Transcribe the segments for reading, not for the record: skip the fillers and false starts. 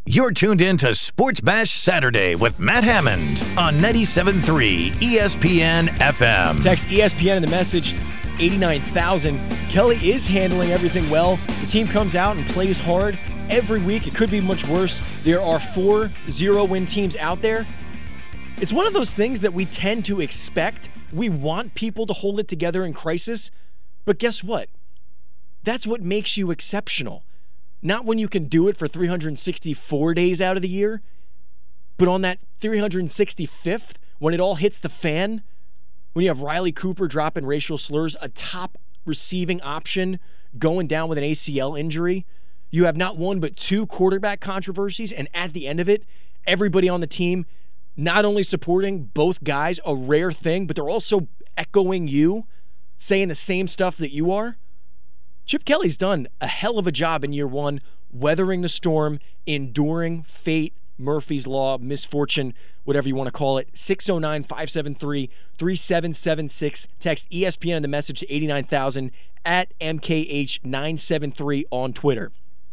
You're tuned in to Sports Bash Saturday with Matt Hammond on 97.3 ESPN FM. Text ESPN in the message, 89,000. Kelly is handling everything well. The team comes out and plays hard every week. It could be much worse. There are 4 0-win teams out there. It's one of those things that we tend to expect. We want people to hold it together in crisis. But guess what? That's what makes you exceptional. Not when you can do it for 364 days out of the year, but on that 365th, when it all hits the fan, when you have Riley Cooper dropping racial slurs, a top receiving option going down with an ACL injury, you have not one but 2 quarterback controversies, and at the end of it, everybody on the team not only supporting both guys, a rare thing, but they're also echoing you, saying the same stuff that you are. Chip Kelly's done a hell of a job in year 1, weathering the storm, enduring fate, Murphy's Law, misfortune, whatever you want to call it. 609-573-3776. Text ESPN in the message to 89,000 at MKH973 on Twitter.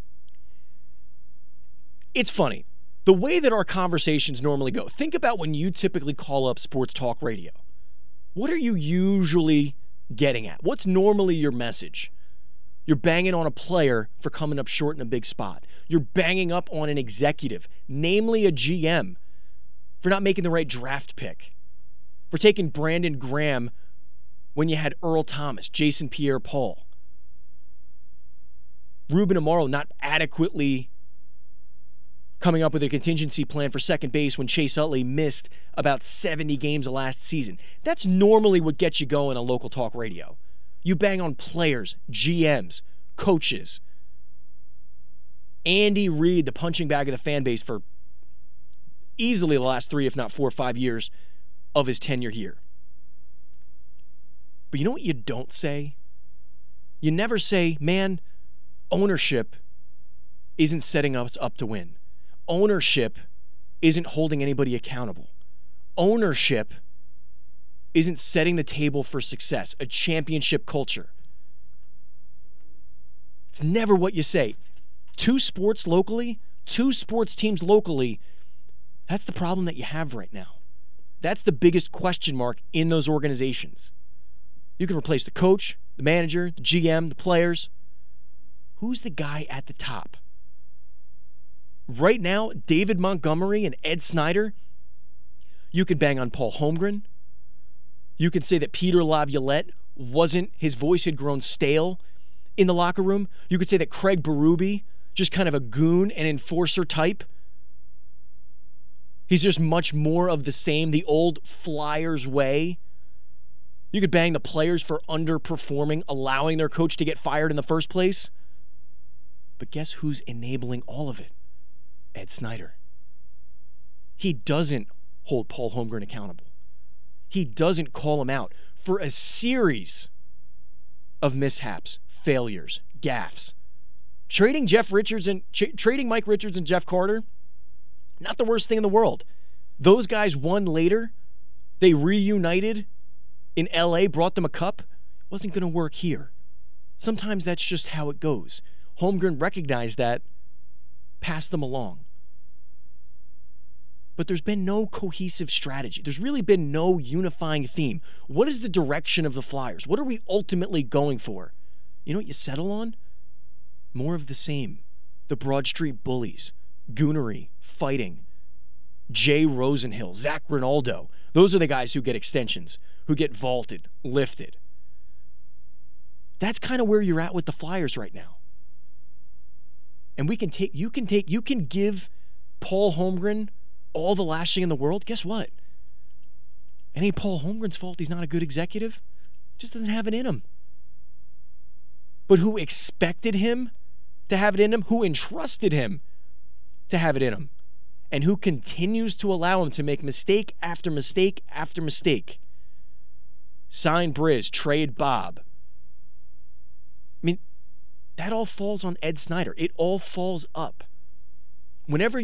It's funny. The way that our conversations normally go. Think about when you typically call up sports talk radio. What are you usually getting at? What's normally your message? You're banging on a player for coming up short in a big spot. You're banging up on an executive, namely a GM, for not making the right draft pick, for taking Brandon Graham when you had Earl Thomas, Jason Pierre-Paul, Ruben Amaro not adequately coming up with a contingency plan for second base when Chase Utley missed about 70 games of last season. That's normally what gets you going on local talk radio. You bang on players, GMs, coaches. Andy Reid, the punching bag of the fan base for easily the last 3, if not 4 or 5 years of his tenure here. But you know what you don't say? You never say, man, ownership isn't setting us up to win. Ownership isn't holding anybody accountable. Ownership isn't setting the table for success, a championship culture. It's never what you say. 2 sports locally, 2 sports teams locally, that's the problem that you have right now. That's the biggest question mark in those organizations. You can replace the coach, the manager, the GM, the players. Who's the guy at the top? Right now, David Montgomery and Ed Snyder, you could bang on Paul Holmgren. You can say that Peter Laviolette his voice had grown stale in the locker room. You could say that Craig Berube, just kind of a goon and enforcer type. He's just much more of the same, the old Flyers way. You could bang the players for underperforming, allowing their coach to get fired in the first place. But guess who's enabling all of it? Ed Snyder. He doesn't hold Paul Holmgren accountable. He doesn't call him out for a series of mishaps, failures, gaffes. Trading Mike Richards and Jeff Carter, not the worst thing in the world. Those guys won later. They reunited in LA, brought them a cup. Wasn't going to work here. Sometimes that's just how it goes. Holmgren recognized that, passed them along. But there's been no cohesive strategy. There's really been no unifying theme. What is the direction of the Flyers? What are we ultimately going for? You know what you settle on? More of the same. The Broad Street Bullies, goonery, fighting, Jay Rosenhill, Zach Rinaldo. Those are the guys who get extensions, who get vaulted, lifted. That's kind of where you're at with the Flyers right now. And you can give Paul Holmgren all the lashing in the world. Guess what? It ain't Paul Holmgren's fault he's not a good executive. Just doesn't have it in him. But who expected him to have it in him? Who entrusted him to have it in him? And who continues to allow him to make mistake after mistake after mistake? Sign Briz, trade Bob. I mean, that all falls on Ed Snyder. It all falls up. Whenever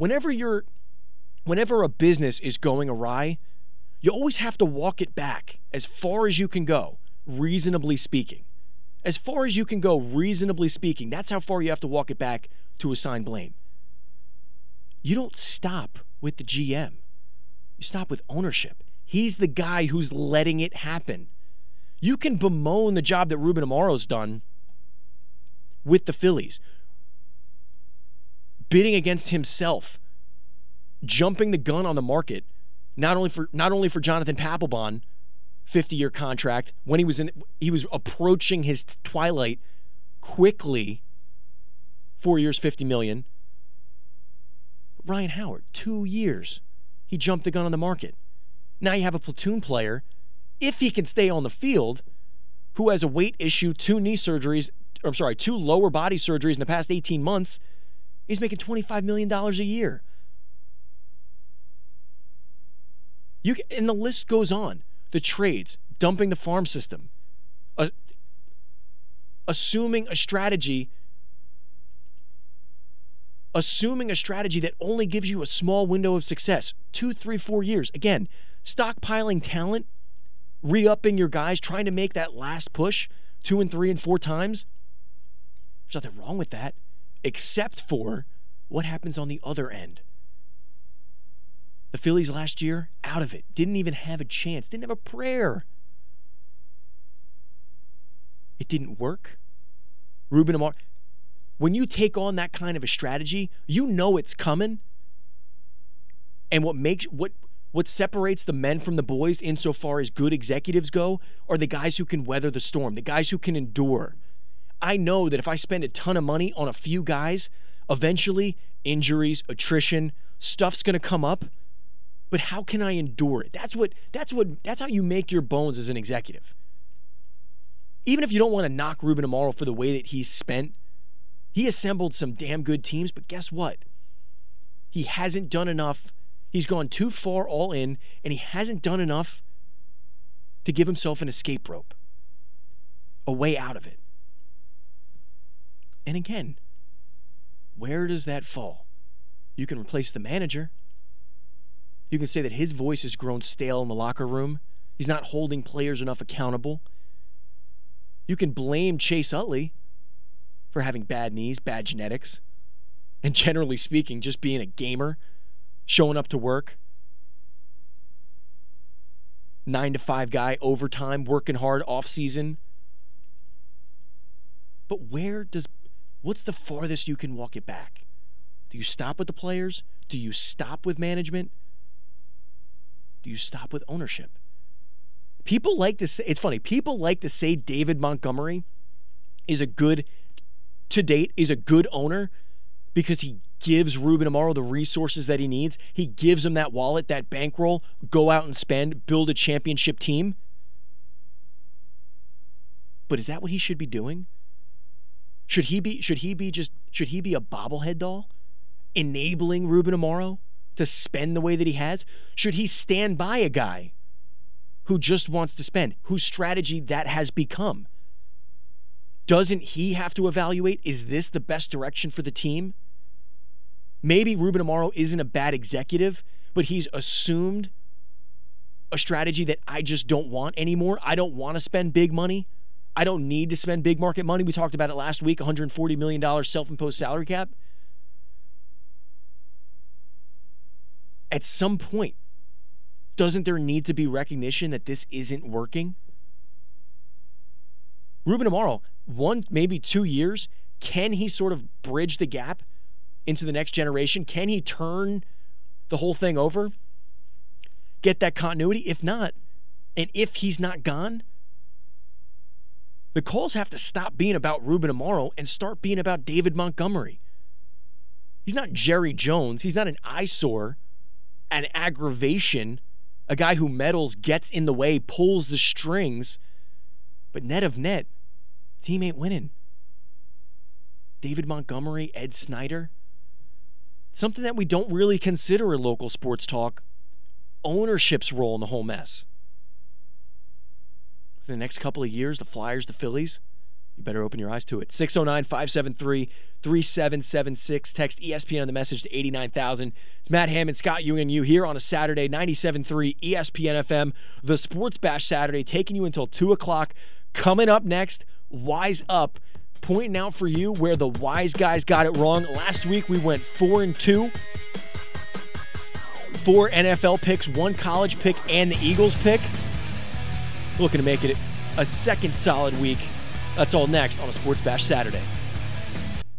a business is going awry, you always have to walk it back as far as you can go, reasonably speaking. As far as you can go, reasonably speaking. That's how far you have to walk it back to assign blame. You don't stop with the GM. You stop with ownership. He's the guy who's letting it happen. You can bemoan the job that Ruben Amaro's done with the Phillies, bidding against himself, jumping the gun on the market, not only for Jonathan Papelbon, 50-year contract when he was approaching his twilight quickly, 4 years, $50 million. Ryan Howard, 2 years, he jumped the gun on the market. Now you have a platoon player, if he can stay on the field, who has a weight issue, two lower body surgeries in the past 18 months. He's making $25 million a year. And the list goes on. The trades, dumping the farm system, assuming a strategy that only gives you a small window of success, 2, 3, 4 years. Again, stockpiling talent, re-upping your guys, trying to make that last push 2 and 3 and 4 times. There's nothing wrong with that, except for what happens on the other end. The Phillies last year, out of it. Didn't even have a chance. Didn't have a prayer. It didn't work. Ruben Amaro. When you take on that kind of a strategy, you know it's coming. And what separates the men from the boys insofar as good executives go are the guys who can weather the storm, the guys who can endure. I know that if I spend a ton of money on a few guys, eventually injuries, attrition, stuff's going to come up. But how can I endure it? That's how you make your bones as an executive. Even if you don't want to knock Ruben Amaro for the way that he's spent, he assembled some damn good teams, but guess what? He hasn't done enough. He's gone too far all in, and he hasn't done enough to give himself an escape rope, a way out of it. And again, where does that fall? You can replace the manager. You can say that his voice has grown stale in the locker room. He's not holding players enough accountable. You can blame Chase Utley for having bad knees, bad genetics, and generally speaking, just being a gamer, showing up to work, 9-to-5 guy, overtime, working hard off season. But what's the farthest you can walk it back? Do you stop with the players? Do you stop with management? Do you stop with ownership? People like to say, it's funny, people like to say David Montgomery is a good owner because he gives Ruben Amaro the resources that he needs. He gives him that wallet, that bankroll, go out and spend, build a championship team. But is that what he should be doing? Should he be a bobblehead doll, enabling Ruben Amaro to spend the way that he has? Should he stand by a guy who just wants to spend, whose strategy that has become? Doesn't he have to evaluate, is this the best direction for the team? Maybe Ruben Amaro isn't a bad executive, but he's assumed a strategy that I just don't want anymore. I don't want to spend big money. I don't need to spend big market money. We talked about it last week, $140 million self-imposed salary cap. At some point, doesn't there need to be recognition that this isn't working? Ruben Amaro, 1, maybe 2 years, can he sort of bridge the gap into the next generation? Can he turn the whole thing over? Get that continuity? If not, and if he's not gone, the calls have to stop being about Ruben Amaro and start being about David Montgomery. He's not Jerry Jones. He's not an eyesore, an aggravation, a guy who meddles, gets in the way, pulls the strings. But net of net, team ain't winning. David Montgomery, Ed Snyder, something that we don't really consider in local sports talk, ownership's role in the whole mess. For the next couple of years, the Flyers, the Phillies, you better open your eyes to it. 609-573-3776. Text ESPN on the message to 89,000. It's Matt Hammond, Scott Ewing, and you here on a Saturday, 97.3 ESPN FM. The Sports Bash Saturday, taking you until 2 o'clock. Coming up next, Wise Up, pointing out for you where the wise guys got it wrong. Last week, we went 4-2. 4 NFL picks, 1 college pick, and the Eagles pick. Looking to make it a second solid week. That's all next on a Sports Bash Saturday.